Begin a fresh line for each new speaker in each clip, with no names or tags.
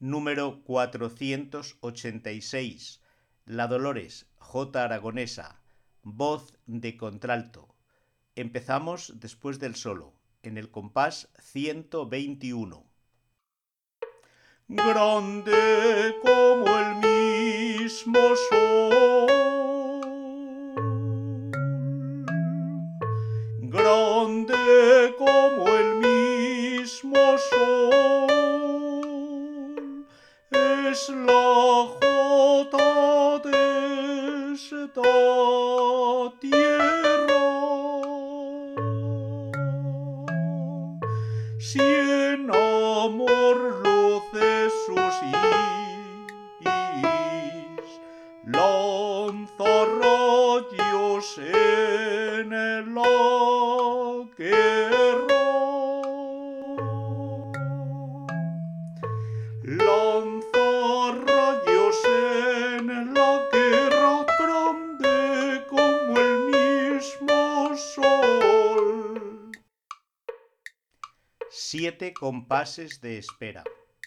número 486, La Dolores, J. Aragonesa, voz de contralto. Empezamos después del solo, en el compás 121. Grande como el mismo sol, grande como el mismo sol, es la jota de esta tierra. Si en amor luce sus iris, lanza rayos en la guerra, lanza rayos en la guerra, grande como el mismo sol. 7 compases de espera.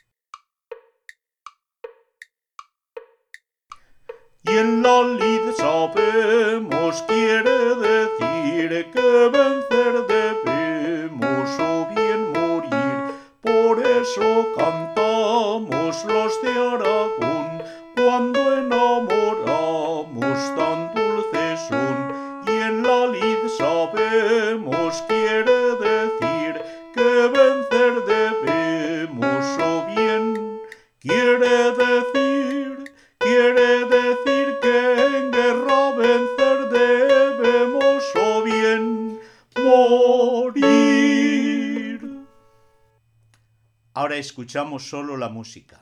Y en la lid sabemos quiere decir que vencer debemos o bien morir. Por eso cantamos los de Aragón cuando enamoramos tan dulces son. Y en la lid sabemos quiere decir que vencer debemos o bien quiere decir que en guerra vencer debemos o bien morir. Ahora escuchamos solo la música.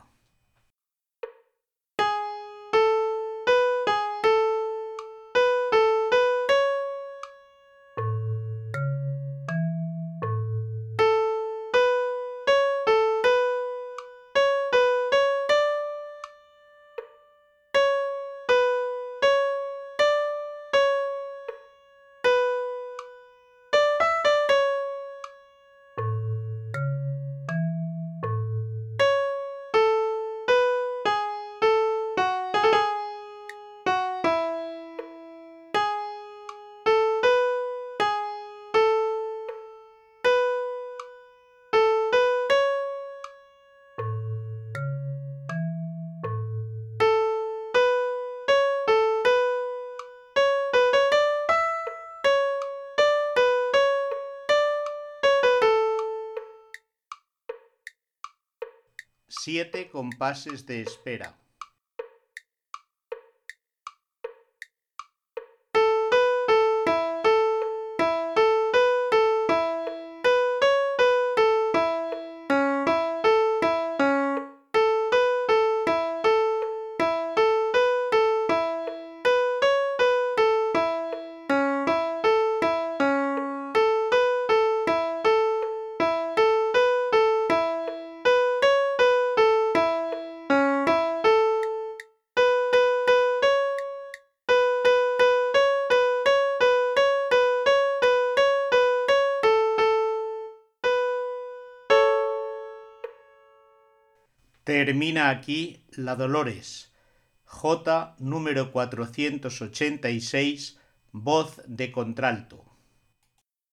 Siete compases de espera. Termina aquí La Dolores, J. número 486, voz de contralto.